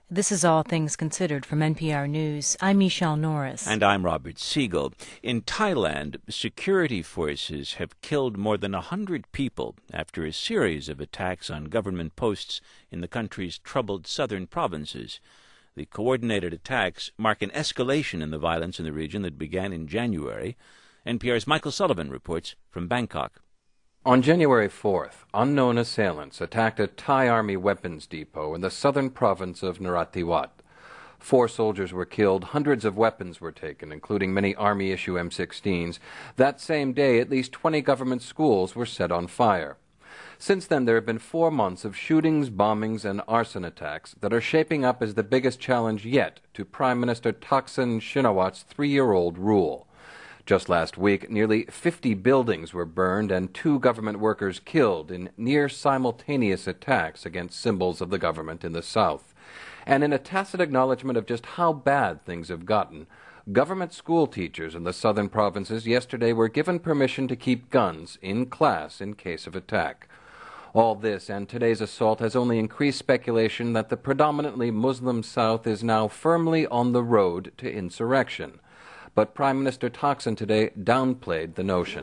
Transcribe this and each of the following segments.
This is All Things Considered from NPR News. I'm Michelle Norris. And I'm Robert Siegel. In Thailand, security forces have killed more than 100 people after a series of attacks on government posts in the country's troubled southern provinces. The coordinated attacks mark an escalation in the violence in the region that began in January. NPR's Michael Sullivan reports from Bangkok. On January 4th, unknown assailants attacked a Thai Army weapons depot in the southern province of Narathiwat. 4 soldiers were killed, hundreds of weapons were taken, including many Army-issue M16s. That same day, at least 20 government schools were set on fire. Since then, there have been 4 months of shootings, bombings, and arson attacks that are shaping up as the biggest challenge yet to Prime Minister Thaksin Shinawat's 3-year-old rule. Just last week, nearly 50 buildings were burned and 2 government workers killed in near-simultaneous attacks against symbols of the government in the south. And in a tacit acknowledgement of just how bad things have gotten, government school teachers in the southern provinces yesterday were given permission to keep guns in class in case of attack. All this and today's assault has only increased speculation that the predominantly Muslim South is now firmly on the road to insurrection. But Prime Minister Thaksin today downplayed the notion.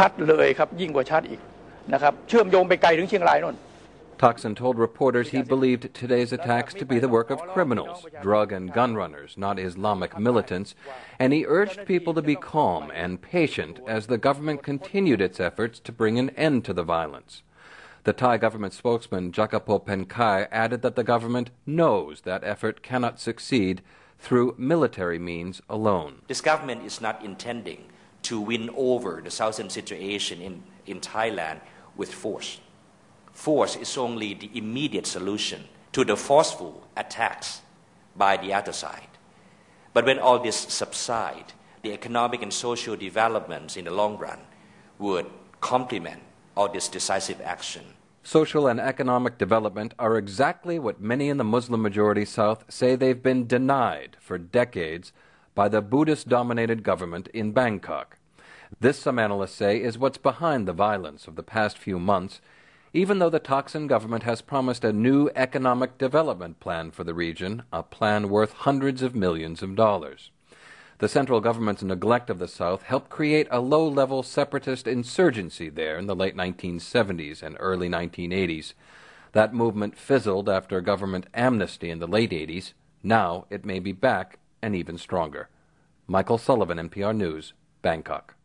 Thaksin told reporters he believed today's attacks to be the work of criminals, drug and gun runners, not Islamic militants, and he urged people to be calm and patient as the government continued its efforts to bring an end to the violence. The Thai government spokesman, Jakapo Penkai, added that the government knows that effort cannot succeed through military means alone. This government is not intending to win over the southern situation in Thailand with force. Force is only the immediate solution to the forceful attacks by the other side. But when all this subside, the economic and social developments in the long run would complement all this decisive action. Social and economic development are exactly what many in the Muslim-majority South say they've been denied for decades by the Buddhist-dominated government in Bangkok. This, some analysts say, is what's behind the violence of the past few months, even though the Thaksin government has promised a new economic development plan for the region, a plan worth hundreds of millions of dollars. The central government's neglect of the South helped create a low-level separatist insurgency there in the late 1970s and early 1980s. That movement fizzled after government amnesty in the late 80s. Now it may be back and even stronger. Michael Sullivan, NPR News, Bangkok.